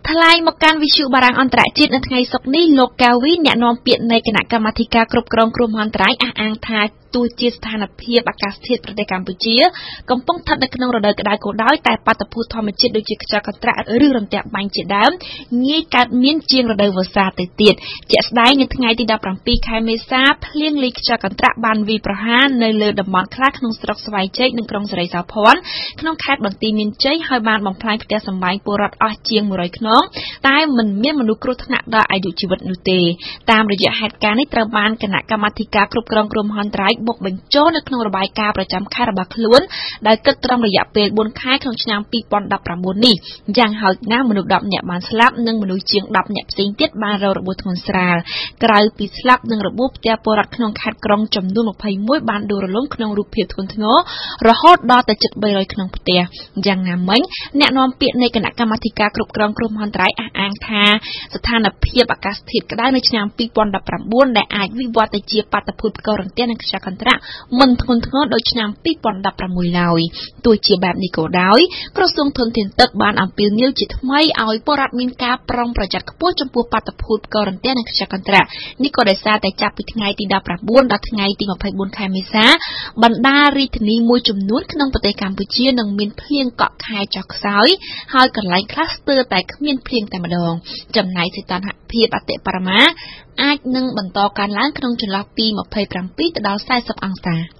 ថ្លែងមកកាន់វិទ្យុបារាំងអន្តរជាតិនៅថ្ងៃសុក្រនេះលោកកាវីអ្នកនាំពាក្យនៃគណៈកម្មាធិការគ្រប់គ្រងគ្រោះមហន្តរាយអះអាងថាទោះជាស្ថានភាពអាកាសធាតុប្រទេសកម្ពុជាកំពុងស្ថិតនៅក្នុងរដូវក្តៅក៏ដោយតែបាតុភូតធម្មជាតិដូចជាខ្យល់កន្ត្រាក់ឬរន្ទះបាញ់ជាដើមងាយកើតមានជាងរដូវវស្សាទៅទៀតជាក់ស្ដែងនៅថ្ងៃទី17ខែមេសាភ្លៀងលិចខ្យល់កន្ត្រាក់បានវាយប្រហារនៅលើតំបន់ខ្លះក្នុងស្រុកស្វាយជែកនិងក្រុងសេរីសោភ័ណ្ឌក្នុងខេត្តបន្ទាយមានជ័យហើយបានបំផ្លាញផ្ទះសម្បែងពលរដ្ឋអស់ជាង100ខ្នងតែមិនមានមនុស្សគ្រោះថ្នាក់ដល់អាយុជីវិតនោះទេតាមរយៈហេតុការណ៍នេះត្រូវបានគណៈកម្មាធិការគ្រប់គ្រងគ្រោះមហន្តរាយបុកបញ្ចូលនៅក្នុងរបាយការណ៍ប្រចាំខែរបស់ខ្លួនដែលគិតត្រឹមរយៈពេល4ខែក្នុងឆ្នាំ2019នេះយ៉ាងហោចណាស់មនុស្ស10នាក់បានស្លាប់និងមនុស្សជាង10នាក់ផ្សេងទៀតបានរងរបួសធ្ងន់ស្រាលក្រៅពីស្លាប់និងរបួសផ្ទះពលរដ្ឋក្នុងខេត្តក្រុងចំនួន21បានដួលរលំក្នុងរូបភាពធ្ងន់ធ្ងររហូតដល់ទៅជិត300ក្នុងផ្ទះយ៉ាងណាមិញអ្នកនាំពាក្យនៃគណៈកម្មាធិការគ្រប់គ្រងគ្រោះមហន្តរាយអះអាងថាស្ថានភាពអាកាសធាតុក្តៅនៅឆ្នាំ2019ដែលអាចវិវត្តទៅជាបាតុភូតផ្គររន្ទះនិងខ្យល់កន្ត្រាក់មិនធ្ងន់ធ្ងរដូចឆ្នាំ2016ឡើយទោះជាបែបនេះក៏ដោយក្រសួងធនធានទឹកបានអំពាវនាវជាថ្មីឲ្យពលរដ្ឋមានការប្រុងប្រយ័ត្នខ្ពស់ចំពោះបាតុភូតផ្គររន្ទះនិងខ្យល់កន្ត្រាក់នេះក៏ដោយសារតែចាប់ពីថ្ងៃទី19ដល់ថ្ងៃទី24ខែមេសាបណ្ដារាជធានីមួយចំនួនក្នុងប្រទេសកម្ពុជានឹងមានភ្លៀងកក់ខែចុះខ្សោយហើយកន្លែងខ្លះស្ទើរតែគ្មានភ្លៀងតែម្ដងចំណែកសីតុណ្ហភាពអតិបរមាអាចនឹងបន្តកើនឡើងក្នុងចន្លោះពី27ទៅដល់40អង្សា